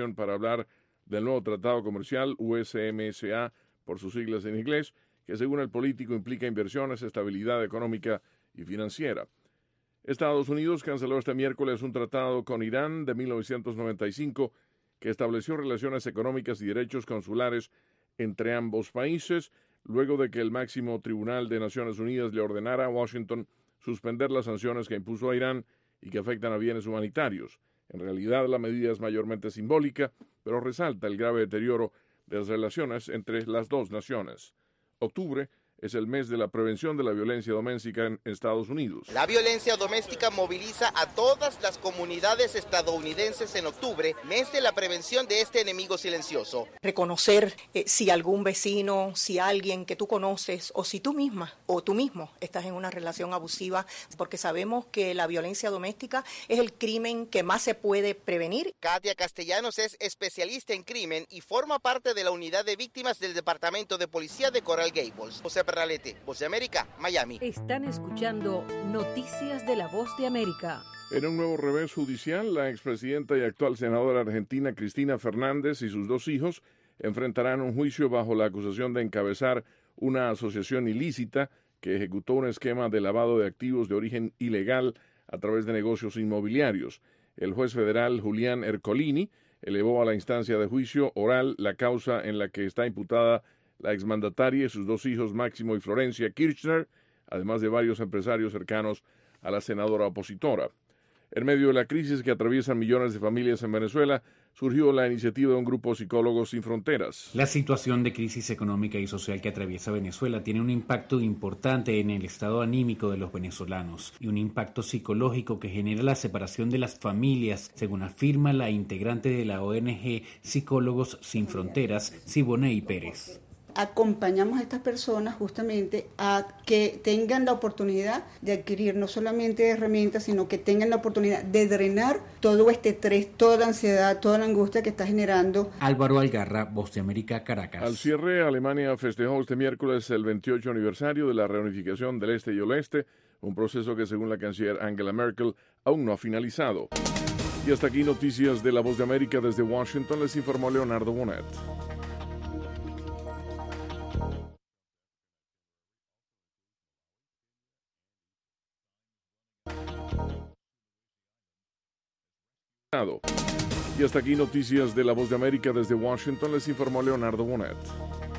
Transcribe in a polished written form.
para hablar del nuevo tratado comercial USMCA, por sus siglas en inglés, que según el político implica inversiones, estabilidad económica y financiera. Estados Unidos canceló este miércoles un tratado con Irán de 1995 que estableció relaciones económicas y derechos consulares entre ambos países, luego de que el máximo tribunal de Naciones Unidas le ordenara a Washington suspender las sanciones que impuso a Irán y que afectan a bienes humanitarios. En realidad, la medida es mayormente simbólica, pero resalta el grave deterioro de las relaciones entre las dos naciones. Octubre es el mes de la prevención de la violencia doméstica en Estados Unidos. La violencia doméstica moviliza a todas las comunidades estadounidenses en octubre, mes de la prevención de este enemigo silencioso. Reconocer si algún vecino, si alguien que tú conoces o si tú misma o tú mismo estás en una relación abusiva, porque sabemos que la violencia doméstica es el crimen que más se puede prevenir. Katia Castellanos es especialista en crimen y forma parte de la unidad de víctimas del Departamento de Policía de Coral Gables. José Perralete, Voz de América, Miami. Están escuchando Noticias de la Voz de América. En un nuevo revés judicial, la expresidenta y actual senadora argentina Cristina Fernández y sus dos hijos enfrentarán un juicio bajo la acusación de encabezar una asociación ilícita que ejecutó un esquema de lavado de activos de origen ilegal a través de negocios inmobiliarios. El juez federal Julián Ercolini elevó a la instancia de juicio oral la causa en la que está imputada la exmandataria y sus dos hijos Máximo y Florencia Kirchner, además de varios empresarios cercanos a la senadora opositora. En medio de la crisis que atraviesan millones de familias en Venezuela, surgió la iniciativa de un grupo Psicólogos Sin Fronteras. La situación de crisis económica y social que atraviesa Venezuela tiene un impacto importante en el estado anímico de los venezolanos y un impacto psicológico que genera la separación de las familias, según afirma la integrante de la ONG Psicólogos Sin Fronteras, Siboney Pérez. Acompañamos a estas personas justamente a que tengan la oportunidad de adquirir no solamente herramientas, sino que tengan la oportunidad de drenar todo este estrés, toda la ansiedad, toda la angustia que está generando. Álvaro Algarra, Voz de América, Caracas. Al cierre, Alemania festejó este miércoles el 28 aniversario de la reunificación del este y oeste, un proceso que, según la canciller Angela Merkel, aún no ha finalizado. Y hasta aquí noticias de la Voz de América desde Washington, les informó Leonardo Bonet. Y hasta aquí noticias de la Voz de América desde Washington, les informó Leonardo Bonet.